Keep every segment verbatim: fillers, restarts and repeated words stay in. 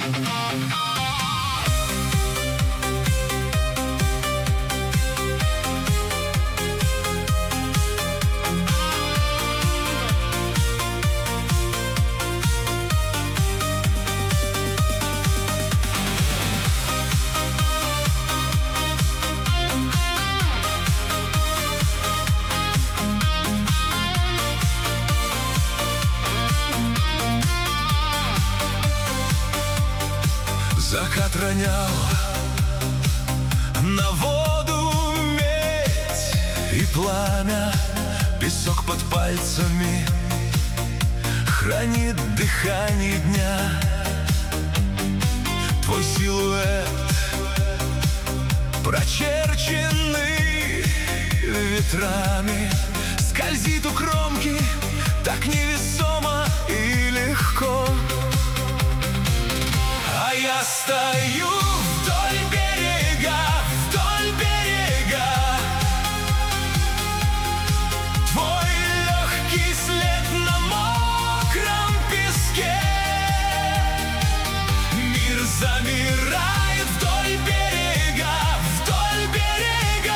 Закат ронял на воду медь и пламя, песок под пальцами хранит дыхание дня. Твой силуэт, прочерченный ветрами, скользит у кромки так невесомо и легко. А я стою вдоль берега, вдоль берега. Твой легкий след на мокром песке. Мир замирает вдоль берега, вдоль берега.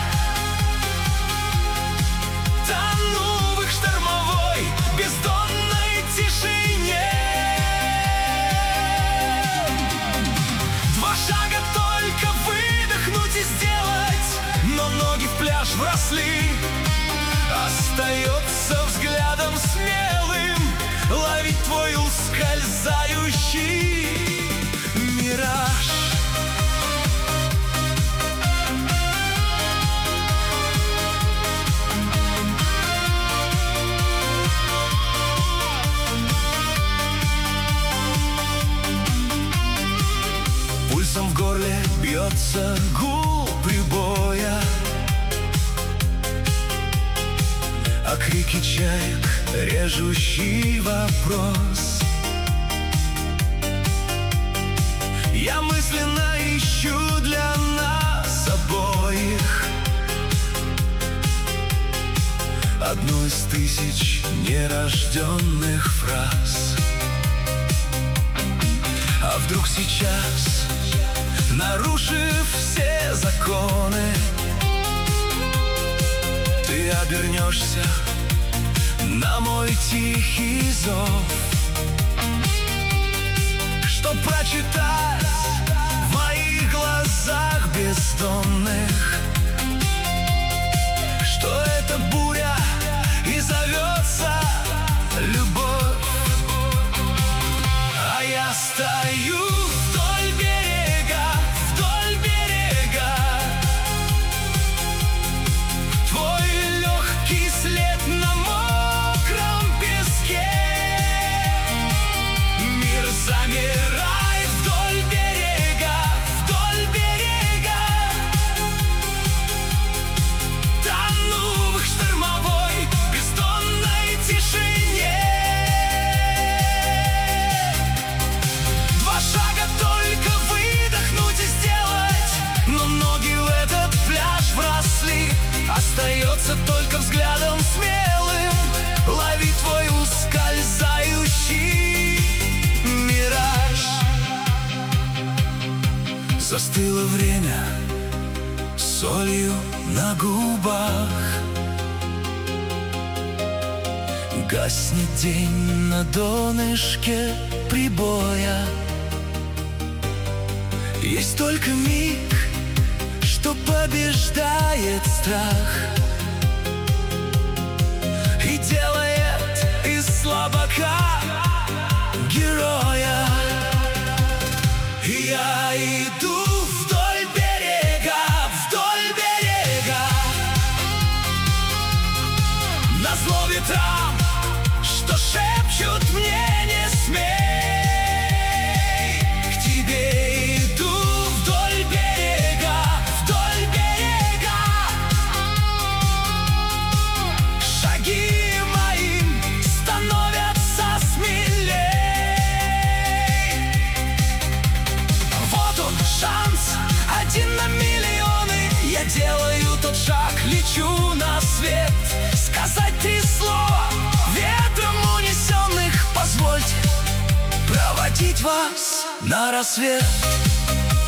Тону в их штормовой бездонной тишине. Шага только выдохнуть и сделать, но ноги в пляж вросли. Остается взглядом смелым ловить твой ускользающий мираж. Пульсом в горле бьется гул прибоя, а крики чаек — режущий вопрос. Я мысленно ищу для нас обоих одну из тысяч нерожденных фраз. А вдруг сейчас, нарушив все законы, ты обернешься на мой тихий зов, чтоб прочитать в моих глазах бездонных, что эта буря и зовется любовь. А я стою вдоль берега, вдоль берега. Твой легкий след на мокром песке. Мир замирает вдоль берега, вдоль берега. Тону в их штормовой бездонной тишине. Шага только выдохнуть и сделать, но ноги в этот пляж вросли. Остается только взглядом смелым ловить твой ускользающий мираж. Застыло время солью на губах, гаснет день на донышке прибоя. Есть только миг, что побеждает страх и делает из слабака героя. И я иду вдоль берега, вдоль берега, назло ветрам, что шепчут мне: не смей. Один на миллионы, я делаю тот шаг, лечу на свет. Сказать три слова ветром унесенных: позвольте проводить вас на рассвет.